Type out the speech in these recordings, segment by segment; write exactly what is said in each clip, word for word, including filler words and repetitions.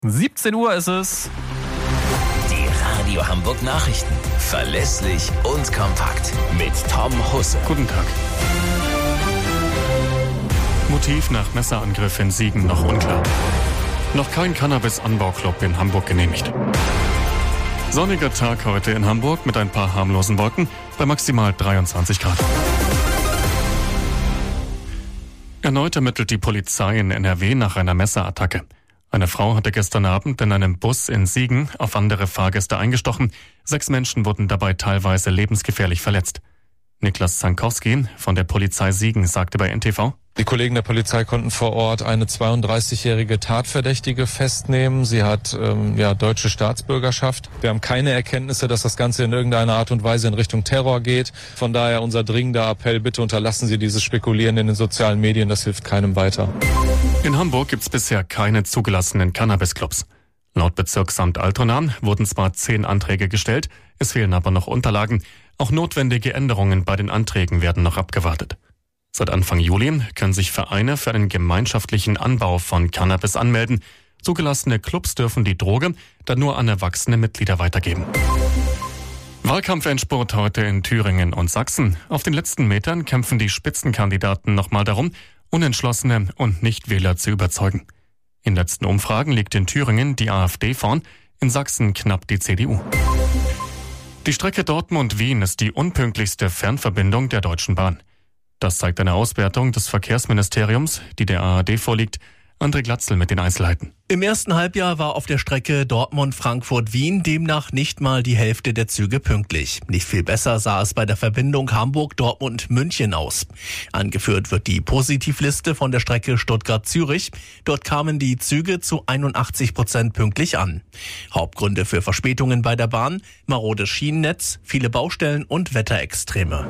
siebzehn Uhr ist es. Die Radio Hamburg Nachrichten. Verlässlich und kompakt. Mit Tom Husse. Guten Tag. Motiv nach Messerangriff in Siegen noch unklar. Noch kein Cannabis-Anbauclub in Hamburg genehmigt. Sonniger Tag heute in Hamburg mit ein paar harmlosen Wolken bei maximal dreiundzwanzig Grad. Erneut ermittelt die Polizei in N R W nach einer Messerattacke. Eine Frau hatte gestern Abend in einem Bus in Siegen auf andere Fahrgäste eingestochen. Sechs Menschen wurden dabei teilweise lebensgefährlich verletzt. Niklas Zankowski von der Polizei Siegen sagte bei N T V: Die Kollegen der Polizei konnten vor Ort eine zweiunddreißigjährige Tatverdächtige festnehmen. Sie hat ähm, ja deutsche Staatsbürgerschaft. Wir haben keine Erkenntnisse, dass das Ganze in irgendeiner Art und Weise in Richtung Terror geht. Von daher unser dringender Appell, bitte unterlassen Sie dieses Spekulieren in den sozialen Medien, das hilft keinem weiter. In Hamburg gibt es bisher keine zugelassenen Cannabis-Clubs. Laut Bezirksamt Altona wurden zwar zehn Anträge gestellt, es fehlen aber noch Unterlagen. Auch notwendige Änderungen bei den Anträgen werden noch abgewartet. Seit Anfang Juli können sich Vereine für einen gemeinschaftlichen Anbau von Cannabis anmelden. Zugelassene Clubs dürfen die Droge dann nur an erwachsene Mitglieder weitergeben. Wahlkampfendspurt heute in Thüringen und Sachsen. Auf den letzten Metern kämpfen die Spitzenkandidaten nochmal darum, Unentschlossene und Nichtwähler zu überzeugen. In letzten Umfragen liegt in Thüringen die AfD vorn, in Sachsen knapp die C D U. Die Strecke Dortmund-Wien ist die unpünktlichste Fernverbindung der Deutschen Bahn. Das zeigt eine Auswertung des Verkehrsministeriums, die der A R D vorliegt. André Glatzel mit den Einzelheiten. Im ersten Halbjahr war auf der Strecke Dortmund-Frankfurt-Wien demnach nicht mal die Hälfte der Züge pünktlich. Nicht viel besser sah es bei der Verbindung Hamburg-Dortmund-München aus. Angeführt wird die Positivliste von der Strecke Stuttgart-Zürich. Dort kamen die Züge zu einundachtzig Prozent pünktlich an. Hauptgründe für Verspätungen bei der Bahn: marodes Schienennetz, viele Baustellen und Wetterextreme.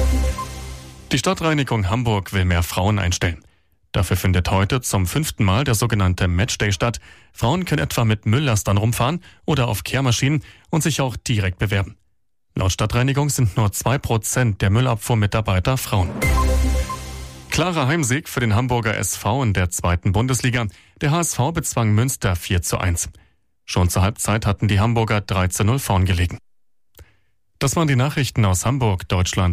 Die Stadtreinigung Hamburg will mehr Frauen einstellen. Dafür findet heute zum fünften Mal der sogenannte Matchday statt. Frauen können etwa mit Mülllastern rumfahren oder auf Kehrmaschinen und sich auch direkt bewerben. Laut Stadtreinigung sind nur zwei Prozent der Müllabfuhrmitarbeiter Frauen. Klarer Heimsieg für den Hamburger S V in der zweiten Bundesliga. Der H S V bezwang Münster vier zu eins. Schon zur Halbzeit hatten die Hamburger drei zu null vorn gelegen. Das waren die Nachrichten aus Hamburg, Deutschland.